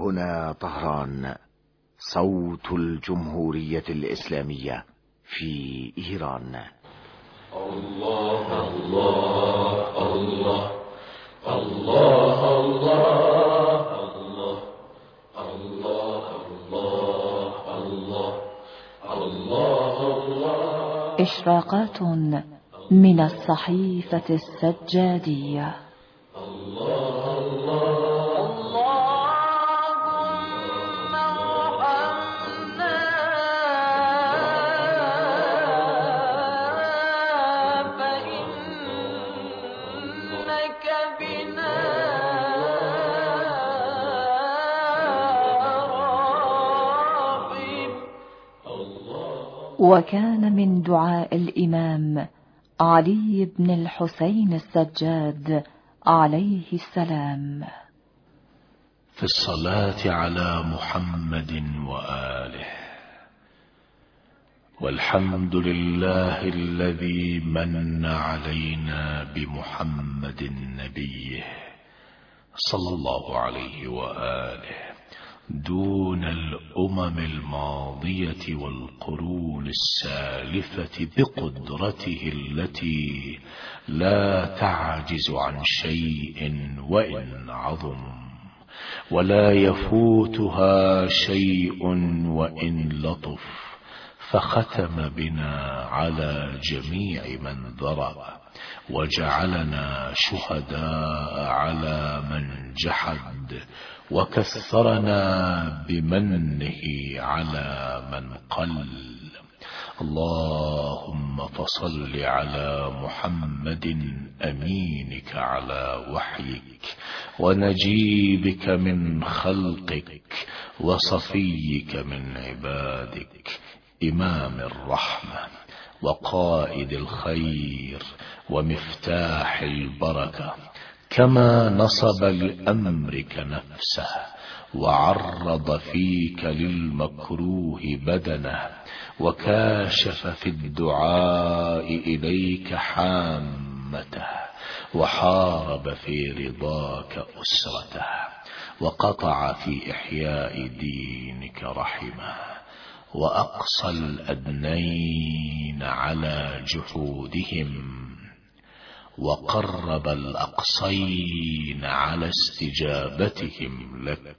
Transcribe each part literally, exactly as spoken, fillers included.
هنا طهران، صوت الجمهورية الإسلامية في إيران. الله الله الله الله الله الله الله الله الله الله. إشراقات من الصحيفة السجادية. الله الله وكان من دعاء الإمام علي بن الحسين السجاد عليه السلام في الصلاة على محمد وآله. والحمد لله الذي من علينا بمحمد نبيه صلى الله عليه وآله دون الأمم الماضية والقرون السالفة بقدرته التي لا تعجز عن شيء وإن عظم، ولا يفوتها شيء وإن لطف، فختم بنا على جميع من ذرأ، وجعلنا شهداء على من جحد، وكثرنا بمنه على من قل. اللهم فصل على محمد أمينك على وحيك، ونجيبك من خلقك، وصفيك من عبادك، إمام الرحمة وقائد الخير ومفتاح البركة، كما نصب لأمرك نفسه وعرض فيك للمكروه بدنه، وكاشف في الدعاء إليك حامته، وحارب في رضاك أسرته، وقطع في إحياء دينك رحمه، وأقصى الأدنين على جحودهم، وقرب الأقصين على استجابتهم لك،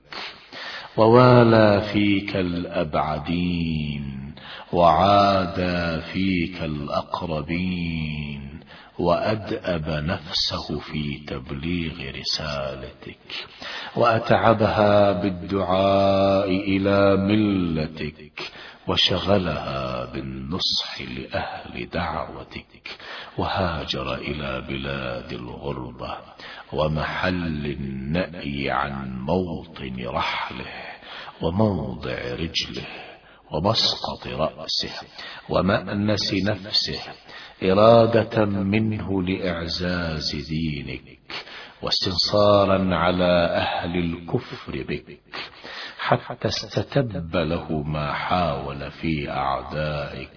ووالى فيك الأبعدين، وعادى فيك الأقربين، وأدأب نفسه في تبليغ رسالتك، وأتعبها بالدعاء إلى ملتك، وشغلها بالنصح لأهل دعوتك، وهاجر إلى بلاد الغربة ومحل النأي عن موطن رحله وموضع رجله ومسقط رأسه ومأنس نفسه، إرادة منه لإعزاز دينك، واستنصارا على أهل الكفر بك، حتى استتب له ما حاول في أعدائك،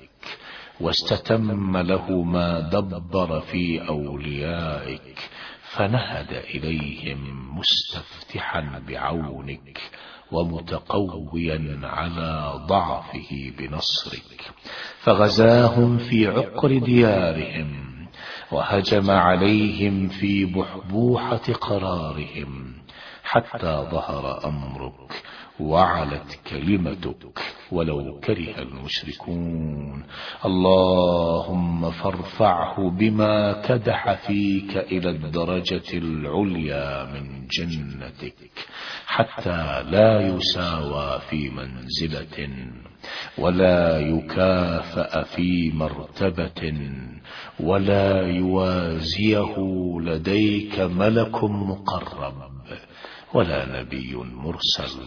واستتم له ما دبر في أوليائك، فنهد إليهم مستفتحا بعونك، ومتقويا على ضعفه بنصرك، فغزاهم في عقر ديارهم، وهجم عليهم في بحبوحة قرارهم، حتى ظهر أمرك وعلت كلمتك ولو كره المشركون. اللهم فارفعه بما كدح فيك إلى الدرجة العليا من جنتك، حتى لا يساوى في منزلة، ولا يكافأ في مرتبة، ولا يوازيه لديك ملك مقرب ولا نبي مرسل.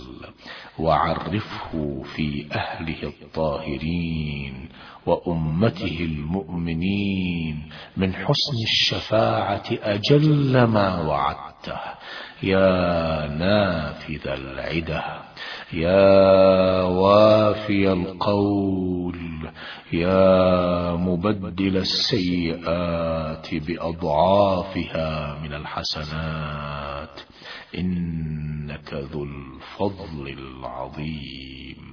وعرفه في أهله الطاهرين وأمته المؤمنين من حسن الشفاعة أجل ما وعدته، يا نافذ العده، يا وافي القول، يا مبدل السيئات بأضعافها من الحسنات، إنك ذو الفضل العظيم.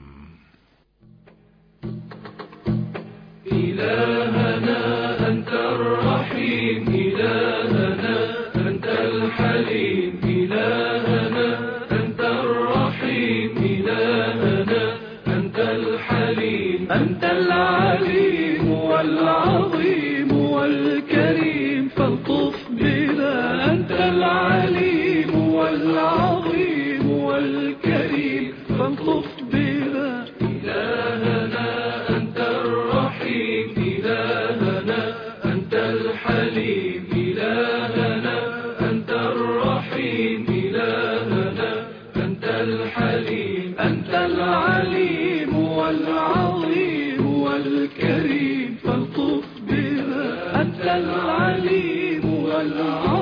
إلهنا أنت الرحيم، إلهنا أنت الحليم، إلهنا أنت الرحيم، إلهنا أنت الحليم، أنت العليم والعظيم والكريم فالطف بنا، أنت العليم والعظيم والكريم فالطف بنا. إلهنا أنت الرحيم، إلهنا أنت الحليم، إلهنا أنت الرحيم، إلهنا أنت الحليم، أنت العليم والعظيم والكريم فالطف بنا، أنت العليم والعظيم